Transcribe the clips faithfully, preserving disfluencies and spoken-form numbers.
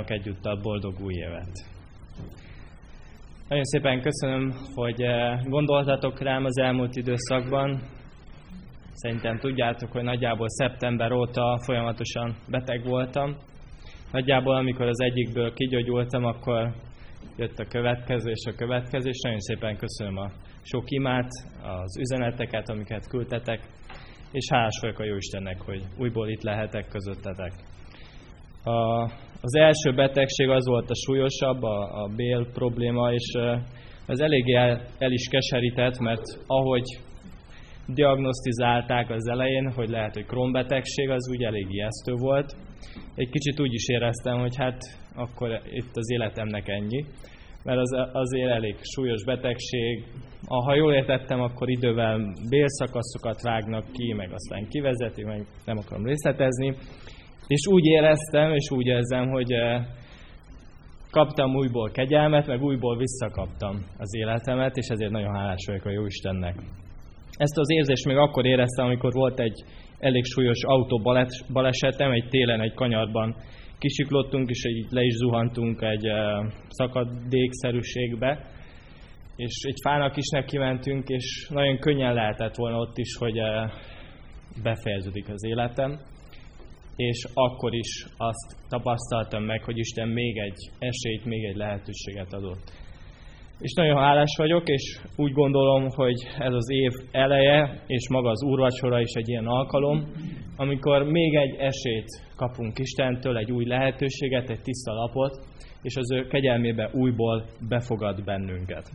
kívánok egyúttal boldog új évet! Nagyon szépen köszönöm, hogy gondoltatok rám az elmúlt időszakban. Szerintem tudjátok, hogy nagyjából szeptember óta folyamatosan beteg voltam. Nagyjából amikor az egyikből kigyógyultam, akkor jött a következő és a következő, és nagyon szépen köszönöm a sok imát, az üzeneteket, amiket küldtetek, és hálás vagyok a Jóistennek, hogy újból itt lehetek közöttetek. A, az első betegség az volt a súlyosabb, a, a bél probléma, és ez eléggé el, el is keserített, mert ahogy diagnosztizálták az elején, hogy lehet, hogy Crohn betegség, az úgy elég ijesztő volt. Egy kicsit úgy is éreztem, hogy hát akkor itt az életemnek ennyi, mert az azért elég súlyos betegség. Ha jól értettem, akkor idővel bélszakaszokat vágnak ki, meg aztán kivezeti, meg nem akarom részletezni. És úgy éreztem, és úgy érzem, hogy kaptam újból kegyelmet, meg újból visszakaptam az életemet, és ezért nagyon hálás vagyok a Jóistennek. Ezt az érzést még akkor éreztem, amikor volt egy elég súlyos autóbalesetem, egy télen egy kanyarban kisiklottunk, és így le is zuhantunk egy szakadékszerűségbe, és egy fának is nekimentünk, és nagyon könnyen lehetett volna ott is, hogy befejeződik az életem. És akkor is azt tapasztaltam meg, hogy Isten még egy esélyt, még egy lehetőséget adott. És nagyon hálás vagyok, és úgy gondolom, hogy ez az év eleje, és maga az úrvacsora is egy ilyen alkalom, amikor még egy esélyt kapunk Istentől, egy új lehetőséget, egy tiszta lapot, és az ő kegyelmébe újból befogad bennünket.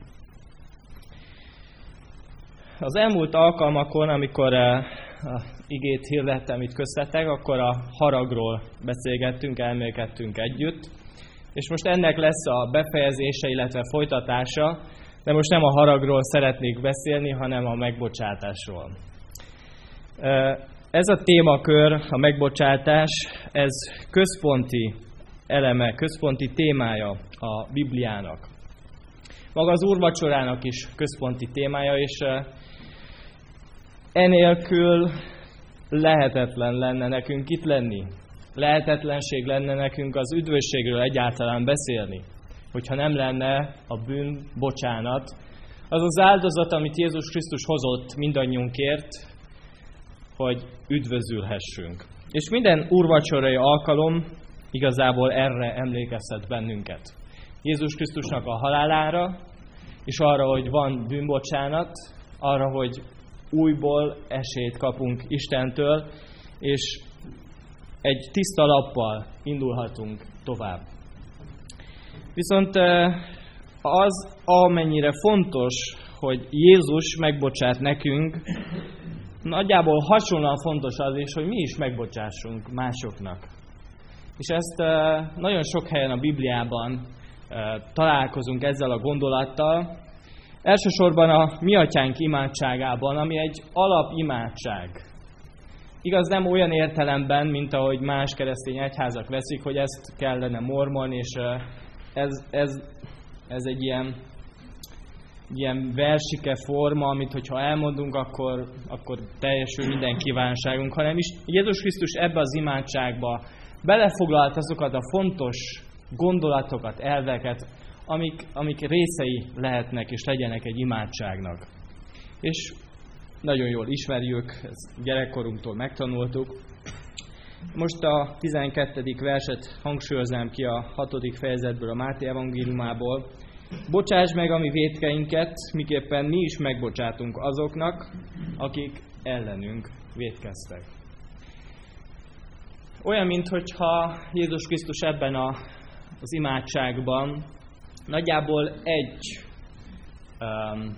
Az elmúlt alkalmakon, amikor a igét hirdettem itt köztetek, akkor a haragról beszélgettünk, elmélkedtünk együtt, és most ennek lesz a befejezése, illetve folytatása, de most nem a haragról szeretnék beszélni, hanem a megbocsátásról. Ez a témakör, a megbocsátás, ez központi eleme, központi témája a Bibliának. Maga az úrvacsorának is központi témája, és enélkül lehetetlen lenne nekünk itt lenni. Lehetetlenség lenne nekünk az üdvösségről egyáltalán beszélni, hogyha nem lenne a bűn bocsánat. Az az áldozat, amit Jézus Krisztus hozott mindannyiunkért, hogy üdvözülhessünk. És minden úrvacsorai alkalom igazából erre emlékeztet bennünket. Jézus Krisztusnak a halálára, és arra, hogy van bűnbocsánat, arra, hogy újból esélyt kapunk Istentől, és egy tiszta lappal indulhatunk tovább. Viszont az, amennyire fontos, hogy Jézus megbocsát nekünk, nagyjából hasonlóan fontos az is, hogy mi is megbocsássunk másoknak. És ezt nagyon sok helyen a Bibliában találkozunk ezzel a gondolattal. Elsősorban a Mi Atyánk imádságában, ami egy alapimádság. Igaz, nem olyan értelemben, mint ahogy más keresztény egyházak veszik, hogy ezt kellene mormolni, és ez, ez, ez egy ilyen, ilyen versike forma, amit hogyha elmondunk, akkor, akkor teljesül minden kívánságunk, hanem is Jézus Krisztus ebbe az imádságba belefoglalt azokat a fontos gondolatokat, elveket, amik, amik részei lehetnek és legyenek egy imádságnak. És nagyon jól ismerjük, ezt gyerekkorunktól megtanultuk. Most a tizenkettedik verset hangsúlyoznám ki a hatodik fejezetből, a Máté evangéliumából. Bocsáss meg a mi vétkeinket, miképpen mi is megbocsátunk azoknak, akik ellenünk vétkeztek. Olyan, minthogyha Jézus Krisztus ebben a, az imádságban nagyjából egy um,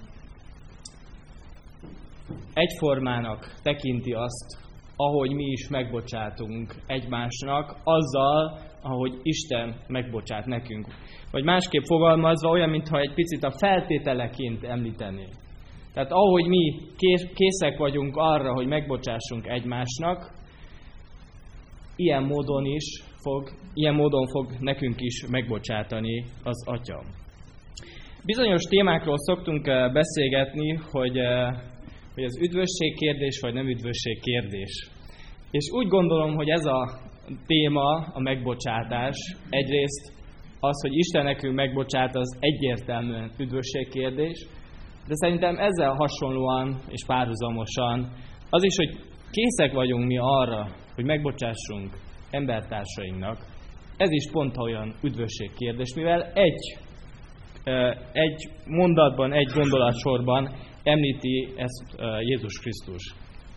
egyformának tekinti azt, ahogy mi is megbocsátunk egymásnak, azzal, ahogy Isten megbocsát nekünk. Vagy másképp fogalmazva, olyan, mintha egy picit a feltételeként említené. Tehát ahogy mi készek vagyunk arra, hogy megbocsássunk egymásnak, ilyen módon is fog, ilyen módon fog nekünk is megbocsátani az Atya. Bizonyos témákról szoktunk beszélgetni, hogy, hogy ez üdvösség kérdés, vagy nem üdvösség kérdés. És úgy gondolom, hogy ez a téma a megbocsátás. Egyrészt az, hogy Isten nekünk megbocsát, az egyértelműen üdvösségkérdés, de szerintem ezzel hasonlóan és párhuzamosan az is, hogy készek vagyunk mi arra, hogy megbocsássunk embertársainknak, ez is pont olyan üdvösségkérdés, mivel egy, egy mondatban, egy gondolatsorban említi ezt Jézus Krisztus.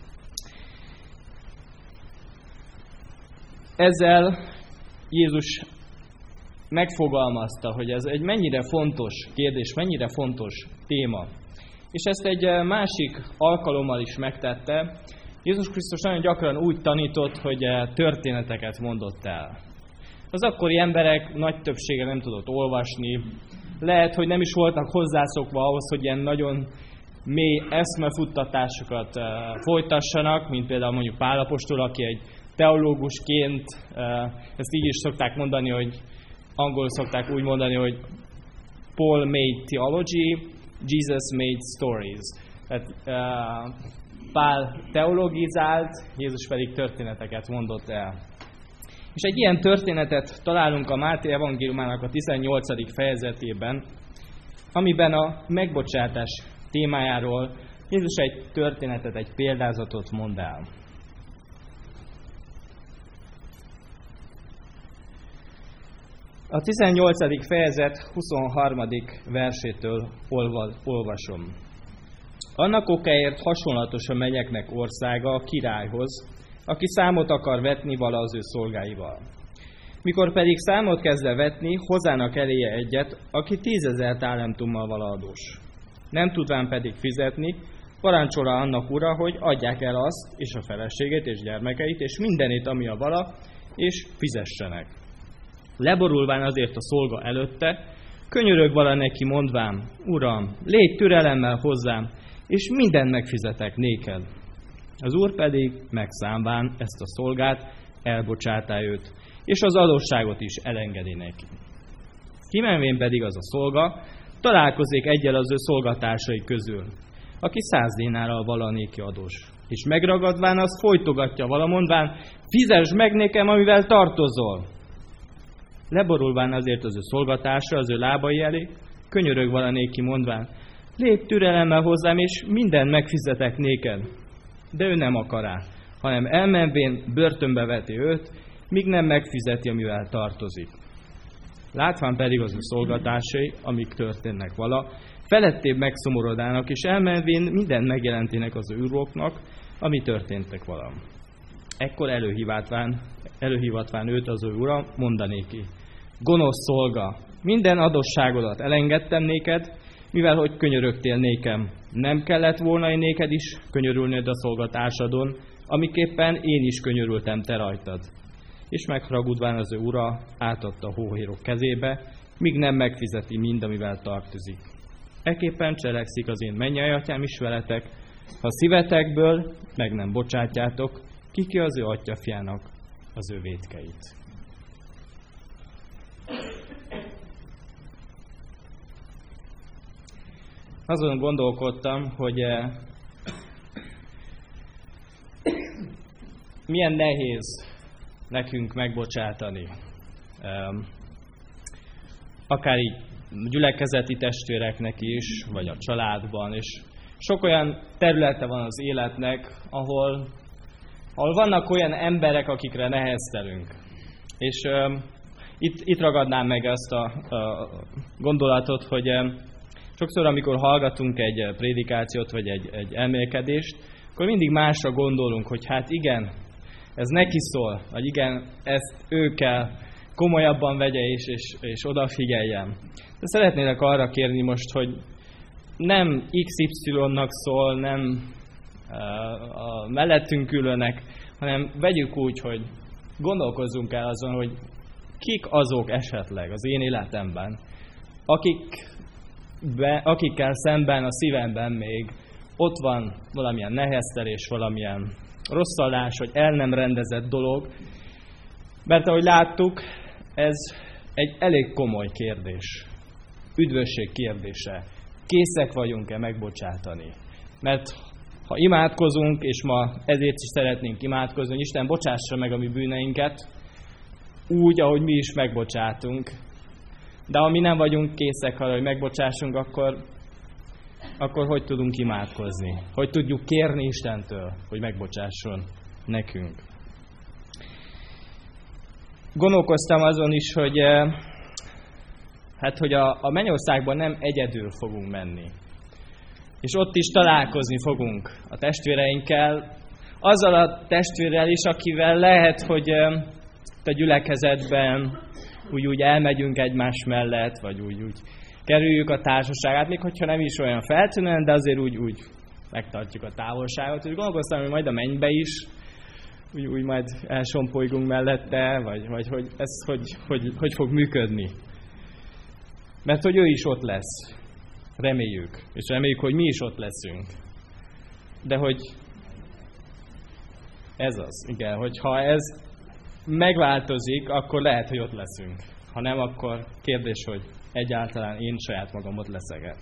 Ezzel Jézus megfogalmazta, hogy ez egy mennyire fontos kérdés, mennyire fontos téma. És ezt egy másik alkalommal is megtette. Jézus Krisztus nagyon gyakran úgy tanított, hogy történeteket mondott el. Az akkori emberek nagy többsége nem tudott olvasni, lehet, hogy nem is voltak hozzászokva ahhoz, hogy ilyen nagyon mély eszmefuttatásokat folytassanak, mint például mondjuk Pál apostol, aki egy teológusként, ezt így is szokták mondani, hogy angolul szokták úgy mondani, hogy Paul made theology, Jesus made stories. Tehát uh, Pál teologizált, Jézus pedig történeteket mondott el. És egy ilyen történetet találunk a Máté evangéliumának a tizennyolcadik fejezetében, amiben a megbocsátás témájáról Jézus egy történetet, egy példázatot mond el. A tizennyolcadik fejezet huszonharmadik versétől olvasom. Annak okáért hasonlatos a mennyeknek országa a királyhoz, aki számot akar vetni vala az ő szolgáival. Mikor pedig számot kezdve vetni, hozzának eléje egyet, aki tízezer talentummal vala adós. Nem tudván pedig fizetni, parancsolja annak ura, hogy adják el azt, és a feleségét, és gyermekeit, és mindenét, ami a vala, és fizessenek. Leborulván azért a szolga előtte, könyörög vala neki mondván, Uram, légy türelemmel hozzám, és mindent megfizetek néked. Az úr pedig megszámván ezt a szolgát, elbocsátá őt, és az adósságot is elengedi neki. Kimenvén pedig az a szolga, találkozik egyel az ő szolgatársai közül, aki száz dinárral vala néki adós. És megragadván azt folytogatja vala mondván, fizesd meg nékem, amivel tartozol. Leborulván azért az ő szolgatársa az ő lábai elé, könyörög vala néki mondván, lépj türelemmel hozzám, és mindent megfizetek néked. De ő nem akar rá, hanem elmenvén börtönbe veti őt, míg nem megfizeti, amivel tartozik. Látván pedig az ő szolgatársai, amik történnek vala, felettébb megszomorodának, és elmenvén mindent megjelentének az őroknak, ami történtek vala. Ekkor előhívatván, előhívatván őt az ő ura, mondanéki, gonosz szolga, minden adosságodat elengedtem néked, mivel hogy könyörögtél nékem, nem kellett volna én néked is könyörülnöd a szolgatársadon, amiképpen én is könyörültem te rajtad. És megharagudván az ő ura átadta a hóhérok kezébe, míg nem megfizeti mind, amivel tartozik. Ekképpen cselekszik az én mennyei atyám is veletek, ha szívetekből meg nem bocsátjátok, kiki az ő atyafjának az ő vétkeit. Azon gondolkodtam, hogy eh, milyen nehéz nekünk megbocsátani. Eh, akár így gyülekezeti testvéreknek is, vagy a családban, és sok olyan területe van az életnek, ahol, ahol vannak olyan emberek, akikre neheztelünk. És eh, itt, itt ragadnám meg ezt a, a gondolatot, hogy eh, sokszor, amikor hallgatunk egy prédikációt, vagy egy, egy elmélkedést, akkor mindig másra gondolunk, hogy hát igen, ez neki szól, vagy igen, ezt ő kell komolyabban vegye és, és, és odafigyeljen. De szeretnélek arra kérni most, hogy nem iksz ipszilonnak szól, nem a mellettünk ülőnek, hanem vegyük úgy, hogy gondolkozzunk el azon, hogy kik azok esetleg az én életemben, akik Be, akikkel szemben a szívemben még ott van valamilyen neheztelés, valamilyen rosszallás, vagy el nem rendezett dolog. Mert ahogy láttuk, ez egy elég komoly kérdés. Üdvösség kérdése. Készek vagyunk-e megbocsátani? Mert ha imádkozunk, és ma ezért is szeretnénk imádkozni, hogy Isten bocsássa meg a mi bűneinket, úgy, ahogy mi is megbocsátunk. De ha mi nem vagyunk készek arra, hogy megbocsássunk, akkor, akkor hogy tudunk imádkozni? Hogy tudjuk kérni Istentől, hogy megbocsásson nekünk? Gondolkoztam azon is, hogy, hát, hogy a, a mennyországban nem egyedül fogunk menni. És ott is találkozni fogunk a testvéreinkkel, azzal a testvérrel is, akivel lehet, hogy a gyülekezetben úgy, úgy elmegyünk egymás mellett, vagy úgy, úgy kerüljük a társaságát, még hogyha nem is olyan feltűnően, de azért úgy, úgy megtartjuk a távolságot. És gondolkoztam, hogy majd a mennybe is úgy, úgy majd elsompolygunk mellette, vagy, vagy hogy ez hogy, hogy, hogy fog működni. Mert hogy ő is ott lesz. Reméljük. És reméljük, hogy mi is ott leszünk. De hogy ez az, igen, hogy ha ez megváltozik, akkor lehet, hogy ott leszünk. Ha nem, akkor kérdés, hogy egyáltalán én saját magam ott leszek-e.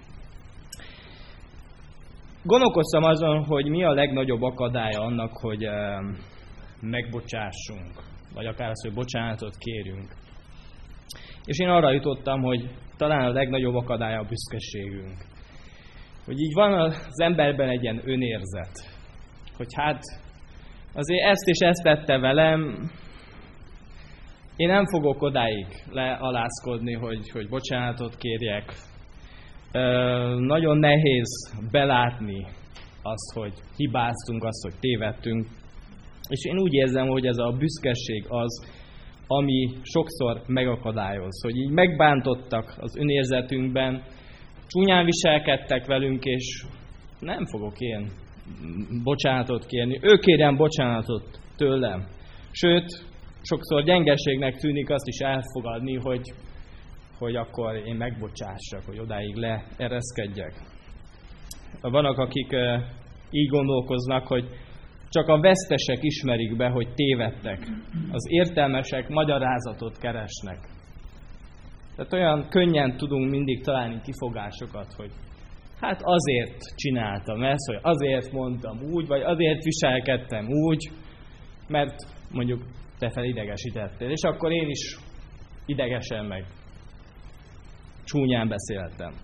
Gondolkoztam azon, hogy mi a legnagyobb akadálya annak, hogy megbocsássunk, vagy akár az, hogy bocsánatot kérjünk. És én arra jutottam, hogy talán a legnagyobb akadálya a büszkeségünk. Hogy így van az emberben egy ilyen önérzet, hogy hát azért ezt és ezt tette velem, én nem fogok odáig lealázkodni, hogy, hogy bocsánatot kérjek. Ö, nagyon nehéz belátni azt, hogy hibáztunk, azt, hogy tévedtünk. És én úgy érzem, hogy ez a büszkeség az, ami sokszor megakadályoz, hogy így megbántottak az önérzetünkben, csúnyán viselkedtek velünk, és nem fogok én bocsánatot kérni. Ő kérjen bocsánatot tőlem. Sőt, sokszor gyengeségnek tűnik azt is elfogadni, hogy, hogy akkor én megbocsássak, hogy odáig leereszkedjek. Vannak, akik így gondolkoznak, hogy csak a vesztesek ismerik be, hogy tévedtek. Az értelmesek magyarázatot keresnek. Tehát olyan könnyen tudunk mindig találni kifogásokat, hogy hát azért csináltam ezt, vagy azért mondtam úgy, vagy azért viselkedtem úgy, mert mondjuk te felidegesítettél, és akkor én is idegesen meg csúnyán beszéltem.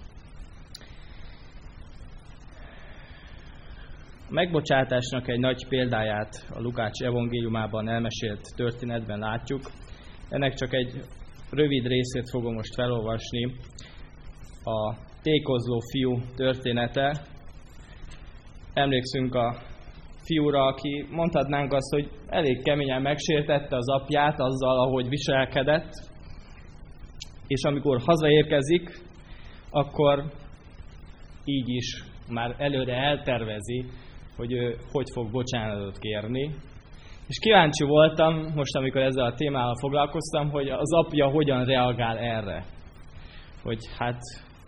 A megbocsátásnak egy nagy példáját a Lukács evangéliumában elmesélt történetben látjuk. Ennek csak egy rövid részét fogom most felolvasni. A tékozló fiú története. Emlékszünk a fiúra, aki mondhatnánk azt, hogy elég keményen megsértette az apját azzal, ahogy viselkedett, és amikor hazaérkezik, akkor így is már előre eltervezi, hogy ő hogy fog bocsánatot kérni. És kíváncsi voltam, most amikor ezzel a témával foglalkoztam, hogy az apja hogyan reagál erre. Hogy hát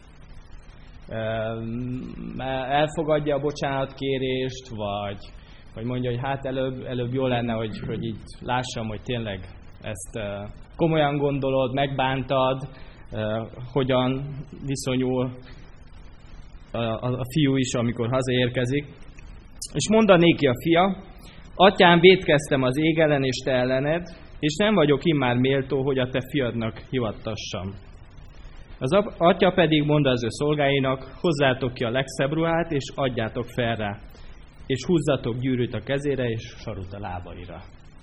elfogadja a bocsánatkérést, vagy, vagy mondja, hogy hát előbb, előbb jó lenne, hogy, hogy így lássam, hogy tényleg ezt komolyan gondolod, megbántad, hogyan viszonyul a, a, a fiú is, amikor hazaérkezik. És mondané néki a fia, atyám, vétkeztem az ég ellen és te ellened, és nem vagyok immár méltó, hogy a te fiadnak hivattassam. Az atya pedig mondta az ő szolgáinak, hozzátok ki a legszebb ruhát, és adjátok fel rá, és húzzatok gyűrűt a kezére, és sarut a lábaira.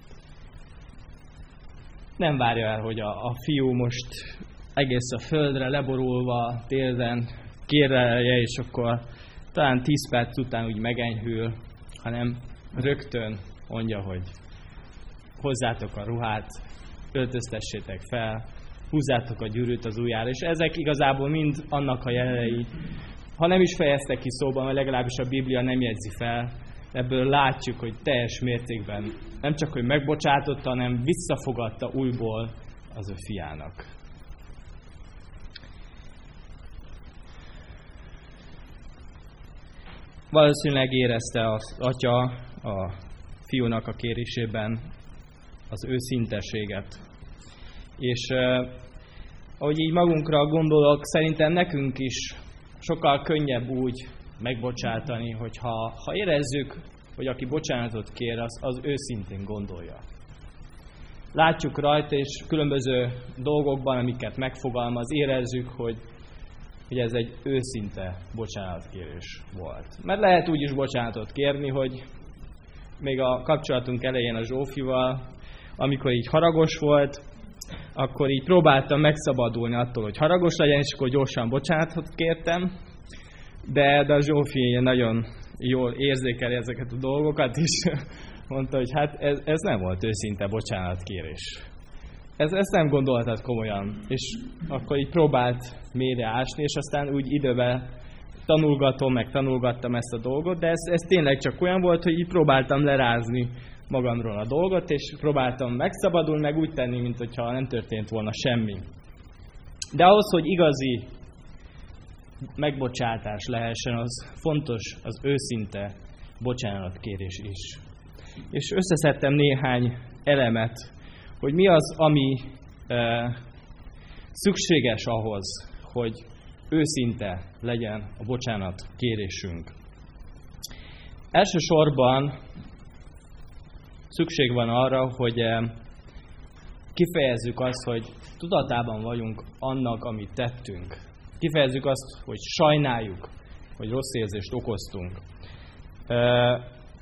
Nem várja el, hogy a, a fiú most egész a földre leborulva, térden kérelje, és akkor talán tíz perc után úgy megenyhül, hanem rögtön mondja, hogy hozzátok a ruhát, öltöztessétek fel, húzzátok a gyűrűt az ujjára, és ezek igazából mind annak a jelenei, ha nem is fejezte ki szóban, mert legalábbis a Biblia nem jegyzi fel, ebből látjuk, hogy teljes mértékben nem csak, hogy megbocsátotta, hanem visszafogadta újból az ő fiának. Valószínűleg érezte az atya a fiúnak a kérésében az őszinteséget. És eh, ahogy így magunkra gondolok, szerintem nekünk is sokkal könnyebb úgy megbocsátani, hogyha ha érezzük, hogy aki bocsánatot kér, az, az őszintén gondolja. látjuk rajta, és különböző dolgokban, amiket megfogalmaz, érezzük, hogy, hogy ez egy őszinte bocsánatkérés volt. Mert lehet úgy is bocsánatot kérni, hogy még a kapcsolatunk elején a Zsófival, amikor így haragos volt, akkor így próbáltam megszabadulni attól, hogy haragos legyen, és akkor gyorsan bocsánatot kértem, de, de a Zsófi nagyon jól érzékeli ezeket a dolgokat, és mondta, hogy hát ez, ez nem volt őszinte bocsánatkérés. Ez, ezt nem gondoltad komolyan. És akkor így próbált mélyre ásni, és aztán úgy időben tanulgatom, meg tanulgattam ezt a dolgot, de ez, ez tényleg csak olyan volt, hogy így próbáltam lerázni magamról a dolgot, és próbáltam megszabadulni, meg úgy tenni, mintha nem történt volna semmi. De ahhoz, hogy igazi megbocsátás lehessen, az fontos az őszinte bocsánatkérés is. És összeszedtem néhány elemet, hogy mi az, ami e, szükséges ahhoz, hogy őszinte legyen a bocsánatkérésünk. Elsősorban szükség van arra, hogy e, kifejezzük azt, hogy tudatában vagyunk annak, amit tettünk. Kifejezzük azt, hogy sajnáljuk, hogy rossz érzést okoztunk. Eh,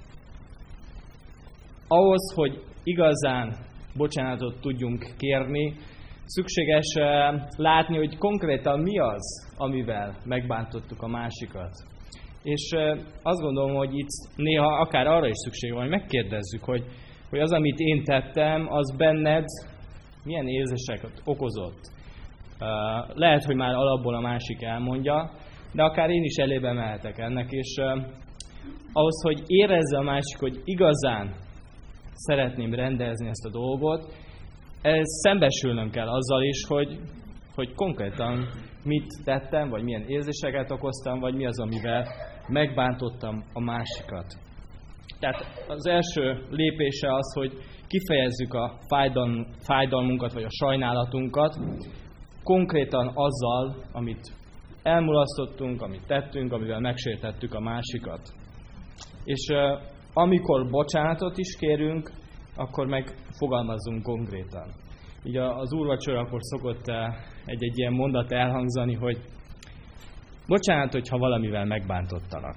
ahhoz, hogy igazán bocsánatot tudjunk kérni, szükséges eh, látni, hogy konkrétan mi az, amivel megbántottuk a másikat. És eh, azt gondolom, hogy itt néha akár arra is szükség van, hogy megkérdezzük, hogy, hogy az, amit én tettem, az benned milyen érzéseket okozott. Lehet, hogy már alapból a másik elmondja, de akár én is elébe mehetek ennek, és uh, ahhoz, hogy érezze a másik, hogy igazán szeretném rendezni ezt a dolgot, ez szembesülnöm kell azzal is, hogy, hogy konkrétan mit tettem, vagy milyen érzéseket okoztam, vagy mi az, amivel megbántottam a másikat. Tehát az első lépése az, hogy kifejezzük a fájdalm, fájdalmunkat, vagy a sajnálatunkat, konkrétan azzal, amit elmulasztottunk, amit tettünk, amivel megsértettük a másikat. És uh, amikor bocsánatot is kérünk, akkor meg fogalmazzunk konkrétan. Így az úrvacsorakor szokott uh, egy-egy ilyen mondat elhangzani, hogy bocsánat, hogyha valamivel megbántottalak.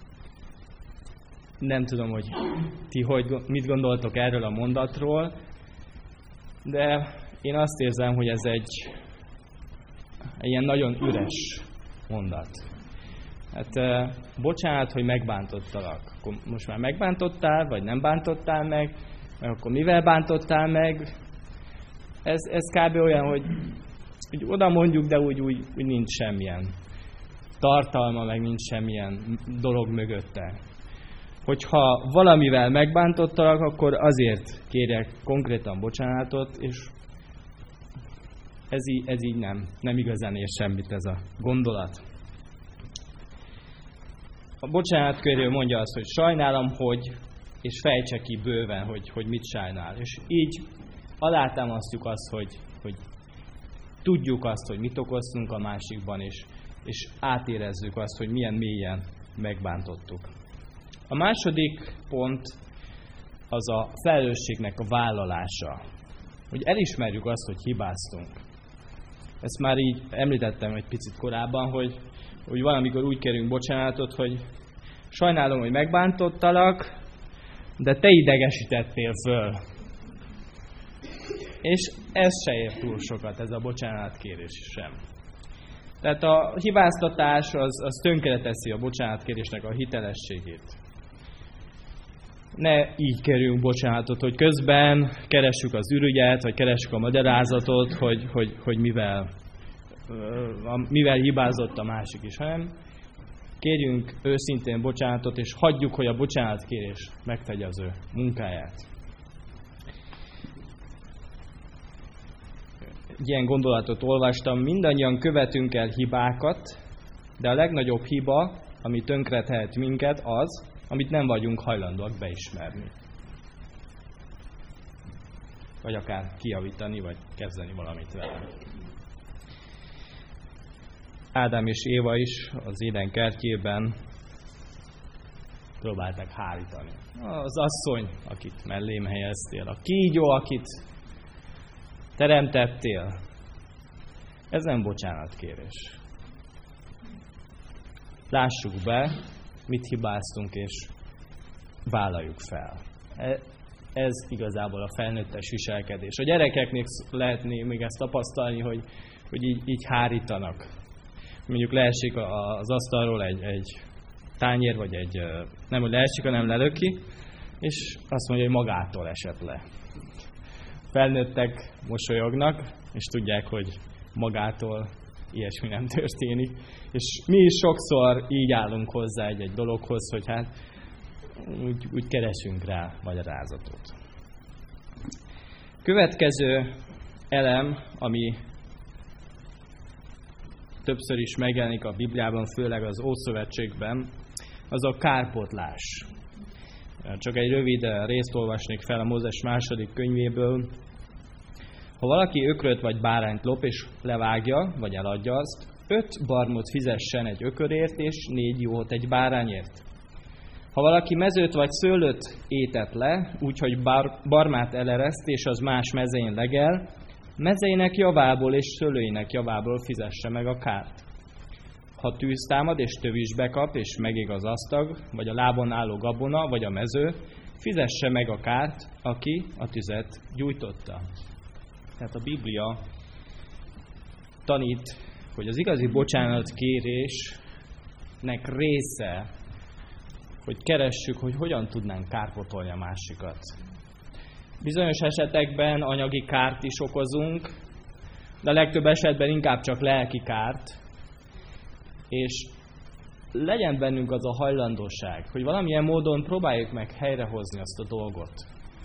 Nem tudom, hogy ti hogy, mit gondoltok erről a mondatról, de én azt érzem, hogy ez egy ilyen nagyon üres mondat. Hát uh, bocsánat, hogy megbántottalak. Akkor most már megbántottál, vagy nem bántottál meg, meg akkor mivel bántottál meg? Ez, ez kb. Olyan, hogy, hogy oda mondjuk, de úgy, úgy, úgy nincs semmilyen tartalma, meg nincs semmilyen dolog mögötte. Hogyha valamivel megbántottalak, akkor azért kérjek konkrétan bocsánatot, és Ez így, ez így nem, nem igazán ér semmit ez a gondolat. A bocsánatkérő mondja azt, hogy sajnálom, hogy, és fejtse ki bőven, hogy, hogy mit sajnál. És így alátámasztjuk azt, hogy, hogy tudjuk azt, hogy mit okoztunk a másikban, és, és átérezzük azt, hogy milyen mélyen megbántottuk. A második pont az a felelősségnek a vállalása. Hogy elismerjük azt, hogy hibáztunk. Ezt már így említettem egy picit korábban, hogy, hogy valamikor úgy kérünk bocsánatot, hogy sajnálom, hogy megbántottalak, de te idegesítettél föl. És ez se ér túl sokat, ez a bocsánatkérés sem. Tehát a hibáztatás az, az tönkreteszi a bocsánatkérésnek a hitelességét. Ne így kérjünk bocsánatot, hogy közben keressük az ürügyet, vagy keressük a magyarázatot, hogy, hogy, hogy mivel, mivel hibázott a másik is, hanem kérjünk őszintén bocsánatot, és hagyjuk, hogy a bocsánatkérés megtegye az ő munkáját. Egy ilyen gondolatot olvastam, mindannyian követünk el hibákat, de a legnagyobb hiba, ami tönkretehet minket, az, amit nem vagyunk hajlandóak beismerni. Vagy akár kijavítani, vagy kezdeni valamit vele. Ádám és Éva is az Éden kertjében próbálták hárítani. Az asszony, akit mellém helyeztél, a kígyó, akit teremtettél. Ez nem bocsánatkérés. Lássuk be, mit hibáztunk, és vállaljuk fel. Ez igazából a felnőttes viselkedés. A gyerekeknek lehetné még ezt tapasztalni, hogy, hogy így, így hárítanak. Mondjuk leesik az asztalról egy, egy tányér, vagy egy, nem hogy leesik, hanem lelöki, és azt mondja, hogy magától esett le. Felnőttek mosolyognak, és tudják, hogy magától ilyesmi nem történik. És mi is sokszor így állunk hozzá egy-egy dologhoz, hogy hát úgy, úgy keresünk rá magyarázatot. Következő elem, ami többször is megjelenik a Bibliában, főleg az Ószövetségben, az a kárpótlás. Csak egy rövid részt olvasnék fel a Mózes második könyvéből. Ha valaki ökröt vagy bárányt lop és levágja, vagy eladja azt, öt barmot fizessen egy ökörért, és négy juhot egy bárányért. Ha valaki mezőt vagy szőlőt étet le, úgyhogy bar, barmát elereszt, és az más mezején legel, mezeinek javából és szőlőinek javából fizesse meg a kárt. Ha tűz támad és tövisbe kap, és megég az asztag, vagy a lábon álló gabona, vagy a mező, fizesse meg a kárt, aki a tüzet gyújtotta. Tehát a Biblia tanít, hogy az igazi bocsánatkérésnek része, hogy keressük, hogy hogyan tudnánk kárpótolni a másikat. Bizonyos esetekben anyagi kárt is okozunk, de a legtöbb esetben inkább csak lelki kárt, és legyen bennünk az a hajlandóság, hogy valamilyen módon próbáljuk meg helyrehozni azt a dolgot.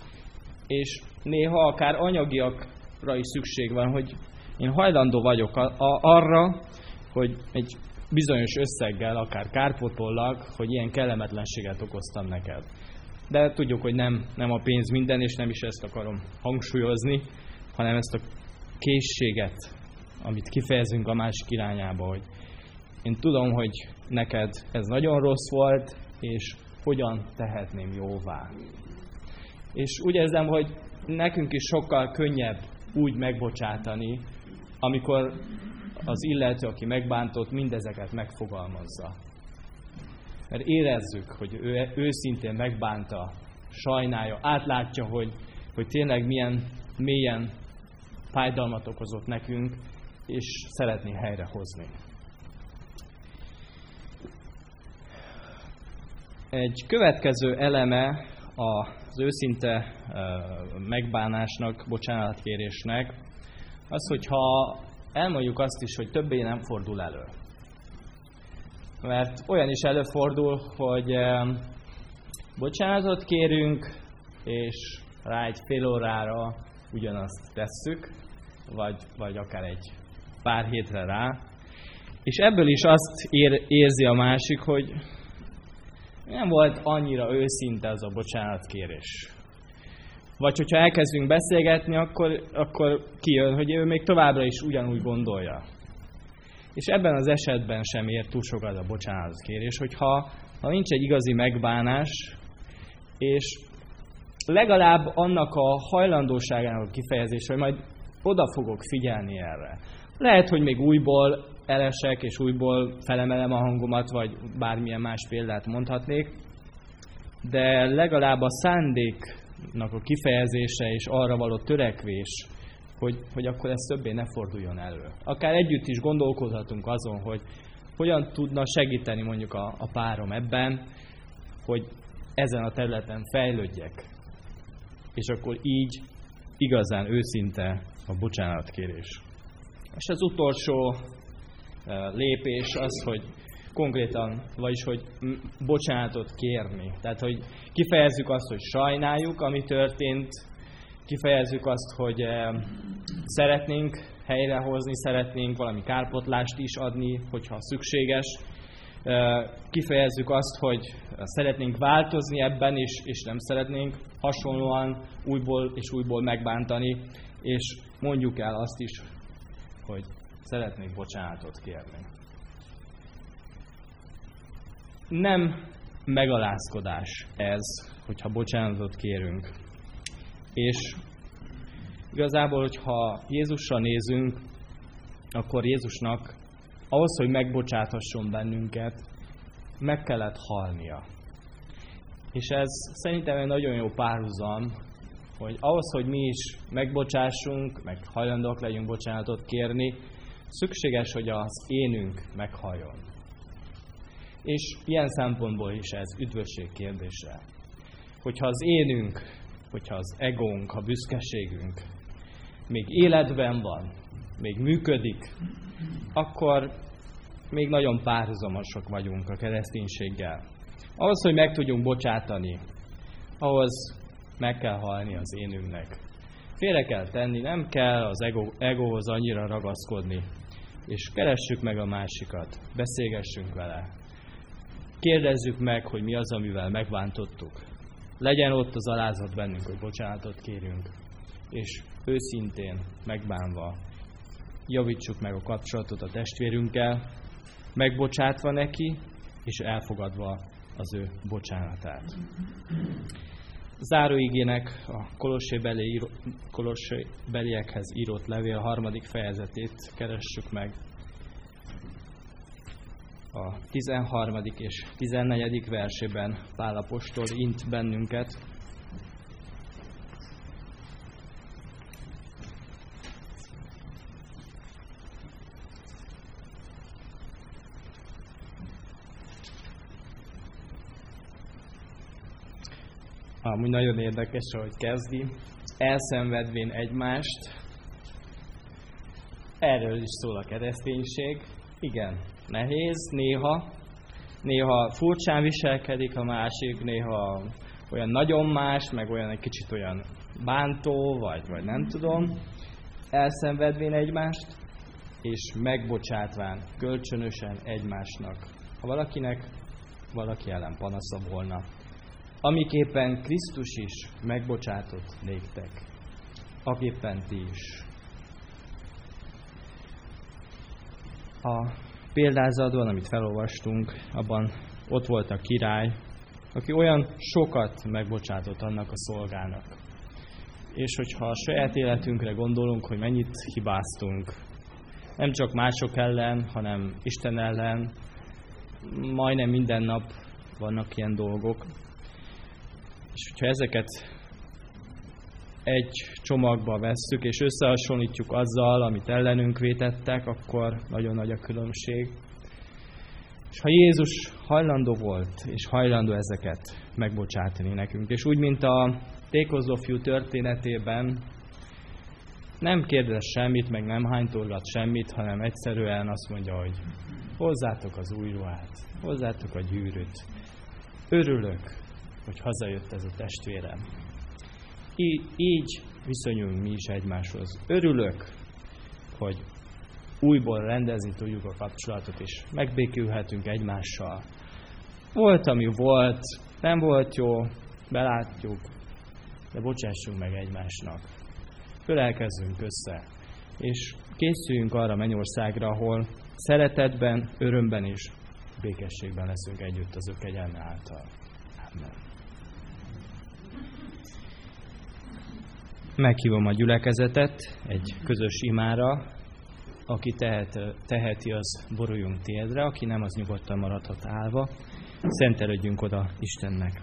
És néha akár anyagiakra is szükség van, hogy én hajlandó vagyok a, a, arra, hogy egy bizonyos összeggel akár kárpótollak, hogy ilyen kellemetlenséget okoztam neked. De tudjuk, hogy nem, nem a pénz minden, és nem is ezt akarom hangsúlyozni, hanem ezt a készséget, amit kifejezünk a másik irányába, hogy én tudom, hogy neked ez nagyon rossz volt, és hogyan tehetném jóvá. És úgy érzem, hogy nekünk is sokkal könnyebb úgy megbocsátani, amikor az illető, aki megbántott, mindezeket megfogalmazza. Mert érezzük, hogy ő őszintén megbánta, sajnálja, átlátja, hogy, hogy tényleg milyen mélyen fájdalmat okozott nekünk, és szeretné helyrehozni. Egy következő eleme az őszinte megbánásnak, bocsánatkérésnek, az, hogyha elmondjuk azt is, hogy többé nem fordul elő. Mert olyan is előfordul, hogy bocsánatot kérünk, és rá egy fél órára ugyanazt tesszük, vagy, vagy akár egy pár hétre rá. És ebből is azt ér, érzi a másik, hogy nem volt annyira őszinte az a bocsánatkérés. Vagy hogyha elkezdünk beszélgetni, akkor, akkor kijön, hogy ő még továbbra is ugyanúgy gondolja. És ebben az esetben sem ér túl sokat a bocsánatkérés, hogyha ha nincs egy igazi megbánás, és legalább annak a hajlandóságának a kifejezése, hogy majd oda fogok figyelni erre. Lehet, hogy még újból elesek, és újból felemelem a hangomat, vagy bármilyen más példát mondhatnék, de legalább a szándéknak a kifejezése és arra való törekvés, hogy, hogy akkor ez többé ne forduljon elő. Akár együtt is gondolkodhatunk azon, hogy hogyan tudna segíteni mondjuk a, a párom ebben, hogy ezen a területen fejlődjek. És akkor így igazán őszinte a bocsánatkérés. És az utolsó lépés az, hogy konkrétan, vagyis hogy bocsánatot kérni. Tehát, hogy kifejezzük azt, hogy sajnáljuk, ami történt, kifejezzük azt, hogy szeretnénk helyrehozni, szeretnénk valami kárpótlást is adni, hogyha szükséges. Kifejezzük azt, hogy szeretnénk változni ebben, és, és nem szeretnénk hasonlóan újból és újból megbántani, és mondjuk el azt is, hogy szeretnék bocsánatot kérni. Nem megalázkodás ez, hogyha bocsánatot kérünk. És Igazából, hogyha Jézusra nézünk, akkor Jézusnak ahhoz, hogy megbocsáthasson bennünket, meg kellett halnia. És ez szerintem egy nagyon jó párhuzam, hogy ahhoz, hogy mi is megbocsássunk, meg hajlandók legyünk bocsánatot kérni, szükséges, hogy az énünk meghaljon. És ilyen szempontból is ez üdvösség kérdése. Hogyha az énünk, hogyha az egónk, a büszkeségünk még életben van, még működik, akkor még nagyon párhuzamosak vagyunk a kereszténységgel. Ahhoz, hogy meg tudjunk bocsátani, ahhoz meg kell halni az énünknek. Félre kell tenni, nem kell az ego, egóhoz annyira ragaszkodni. És keressük meg a másikat, beszélgessünk vele. Kérdezzük meg, hogy mi az, amivel megbántottuk. Legyen ott az alázat bennünk, hogy bocsánatot kérünk. És őszintén, megbánva, javítsuk meg a kapcsolatot a testvérünkkel, megbocsátva neki, és elfogadva az ő bocsánatát. Záróigének a Kolossébeliekhez írott levél harmadik fejezetét keressük meg. A tizenharmadik és tizennegyedik versében Pál apostol int bennünket. Amúgy nagyon érdekes, ahogy kezdi. Elszenvedvén egymást. Erről is szól a kereszténység. Igen, nehéz, néha. Néha furcsán viselkedik a másik, néha olyan nagyon más, meg olyan egy kicsit olyan bántó, vagy, vagy nem tudom. Elszenvedvén egymást, és megbocsátván kölcsönösen egymásnak. Ha valakinek valaki ellen panasza volna, amiképpen Krisztus is megbocsátott néktek, aképpen ti is. A példázatban, amit felolvastunk, abban ott volt a király, aki olyan sokat megbocsátott annak a szolgának. És hogyha a saját életünkre gondolunk, hogy mennyit hibáztunk, nem csak mások ellen, hanem Isten ellen, majdnem minden nap vannak ilyen dolgok. És hogyha ezeket egy csomagba vesszük, és összehasonlítjuk azzal, amit ellenünk vétettek, akkor nagyon nagy a különbség. És ha Jézus hajlandó volt, és hajlandó ezeket megbocsátani nekünk, és úgy, mint a tékozó fiú történetében, nem kérdez semmit, meg nem hánytorgat semmit, hanem egyszerűen azt mondja, hogy hozzátok az új ruhát, hozzátok a gyűrűt. Örülök, hogy hazajött ez a testvérem. Így, így viszonyulunk mi is egymáshoz. Örülök, hogy újból rendezni tudjuk a kapcsolatot, és megbékülhetünk egymással. Volt, ami volt, nem volt jó, belátjuk, de bocsássunk meg egymásnak. Fölelkezzünk össze, és készüljünk arra mennyországra, ahol szeretetben, örömben és békességben leszünk együtt az ő kegyelme által. Amen. Meghívom a gyülekezetet egy közös imára. Aki tehet, teheti, az boruljunk térdre, aki nem, az nyugodtan maradhat állva. Szentelődjünk oda Istennek.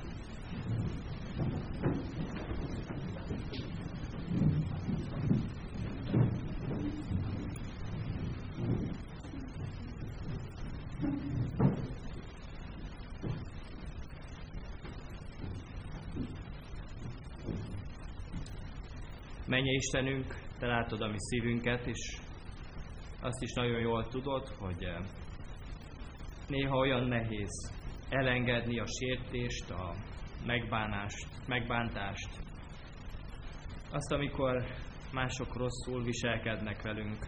Mennyei Istenünk, Te látod a mi szívünket, és azt is nagyon jól tudod, hogy néha olyan nehéz elengedni a sértést, a megbánást, megbántást. Azt, amikor mások rosszul viselkednek velünk.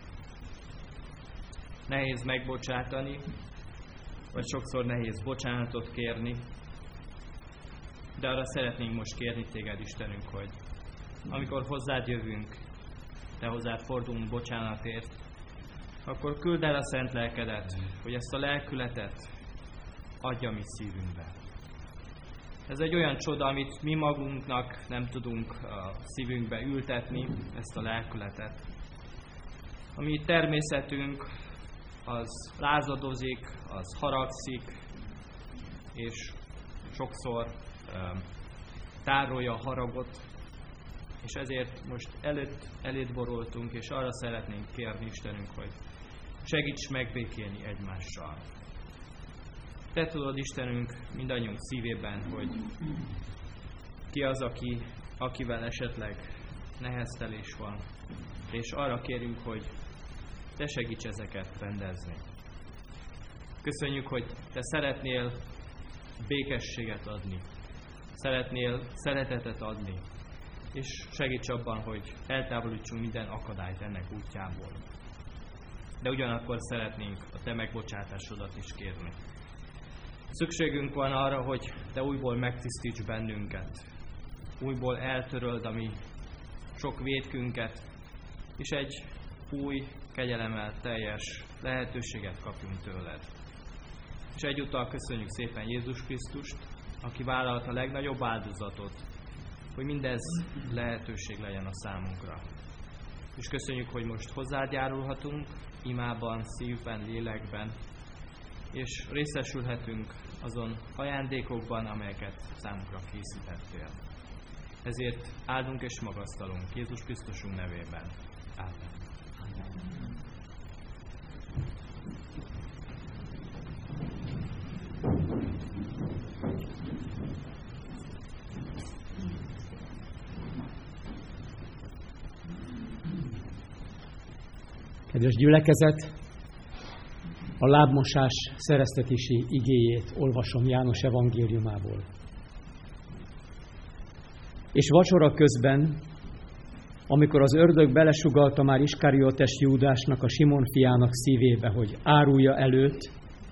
Nehéz megbocsátani, vagy sokszor nehéz bocsánatot kérni. De arra szeretnénk most kérni Téged, Istenünk, hogy amikor hozzád jövünk, Te hozzád fordulunk bocsánatért, akkor küld el a szent lelkedet, hogy ezt a lelkületet adja mi szívünkbe. Ez egy olyan csoda, amit mi magunknak nem tudunk a szívünkbe ültetni, ezt a lelkületet. A mi természetünk az lázadozik, az haragszik, és sokszor um, tárolja a haragot, és ezért most előtt, eléd borultunk, és arra szeretnénk kérni Istenünk, hogy segíts megbékélni egymással. Te tudod, Istenünk, mindannyiunk szívében, hogy ki az, aki, akivel esetleg neheztelés van, és arra kérünk, hogy Te segíts ezeket rendezni. Köszönjük, hogy Te szeretnél békességet adni, szeretnél szeretetet adni, és segíts abban, hogy eltávolítsunk minden akadályt ennek útjából. De ugyanakkor szeretnénk a Te megbocsátásodat is kérni. Szükségünk van arra, hogy Te újból megtisztíts bennünket, újból eltöröld a mi sok vétkünket, és egy új, kegyelemmel teljes lehetőséget kapjunk tőled. És egyúttal köszönjük szépen Jézus Krisztust, aki vállalta a legnagyobb áldozatot, hogy mindez lehetőség legyen a számunkra. És köszönjük, hogy most hozzád járulhatunk, imában, szívben, lélekben, és részesülhetünk azon ajándékokban, amelyeket számunkra készítettél. Ezért áldunk és magasztalunk Jézus Krisztusunk nevében. Ámen. Kedves gyülekezet, a lábmosás szereztetési igéjét olvasom János evangéliumából. És vacsora közben, amikor az ördög belesugallta már Iskariotes Júdásnak, a Simon fiának szívébe, hogy árulja előtt,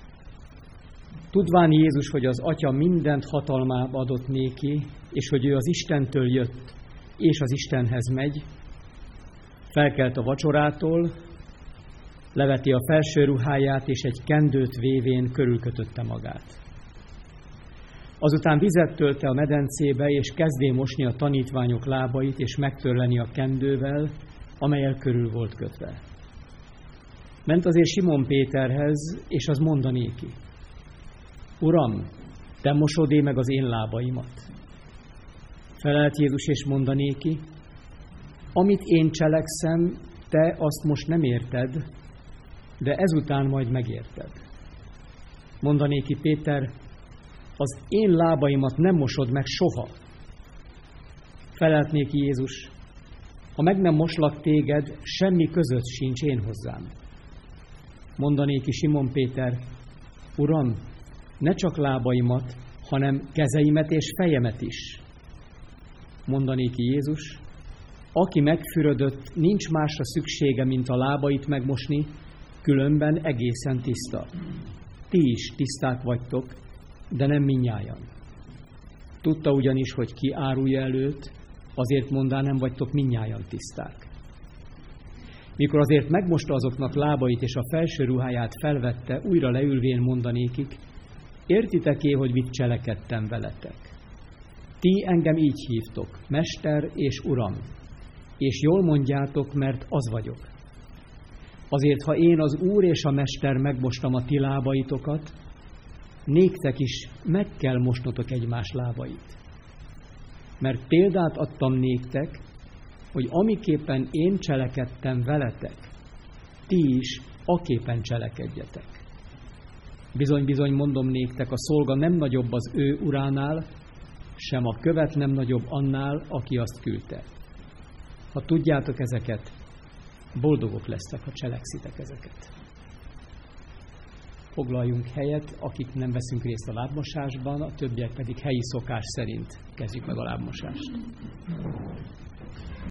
tudván Jézus, hogy az Atya mindent hatalmába adott néki, és hogy ő az Istentől jött, és az Istenhez megy, felkelt a vacsorától, leveti a felső ruháját, és egy kendőt vévén körülkötötte magát. Azután vizet tölte a medencébe, és kezdé mosni a tanítványok lábait, és megtörleni a kendővel, amellyel körül volt kötve. Ment azért Simon Péterhez, és az mondanéki: Uram, te mosod-é meg az én lábaimat? Felelt Jézus, és mondanéki: Amit én cselekszem, te azt most nem érted, de ezután majd megérted. Mondanéki Péter: Az én lábaimat nem mosod meg soha. Felelt néki Jézus: Ha meg nem moslak téged, semmi között sincs én hozzám. Mondanéki Simon Péter: Uram, ne csak lábaimat, hanem kezeimet és fejemet is. Mondanéki Jézus: Aki megfürödött, nincs másra szüksége, mint a lábait megmosni, különben egészen tiszta. Ti is tiszták vagytok, de nem mindnyájan. Tudta ugyanis, hogy ki árulja előtt, azért mondá, nem vagytok mindnyájan tiszták. Mikor azért megmosta azoknak lábait és a felső ruháját felvette, újra leülvén mondanékik: Értitek-é, hogy mit cselekedtem veletek? Ti engem így hívtok, Mester és Uram, és jól mondjátok, mert az vagyok. Azért, ha én, az Úr és a Mester megmostam a ti lábaitokat, néktek is meg kell mosnotok egymás lábait. Mert példát adtam néktek, hogy amiképpen én cselekedtem veletek, ti is aképpen cselekedjetek. Bizony-bizony mondom néktek, a szolga nem nagyobb az ő uránál, sem a követ nem nagyobb annál, aki azt küldte. Ha tudjátok ezeket, boldogok lesztek, ha cselekszitek ezeket. Foglaljunk helyet, akik nem veszünk részt a lábmosásban, a többiek pedig helyi szokás szerint kezdjük meg a lábmosást.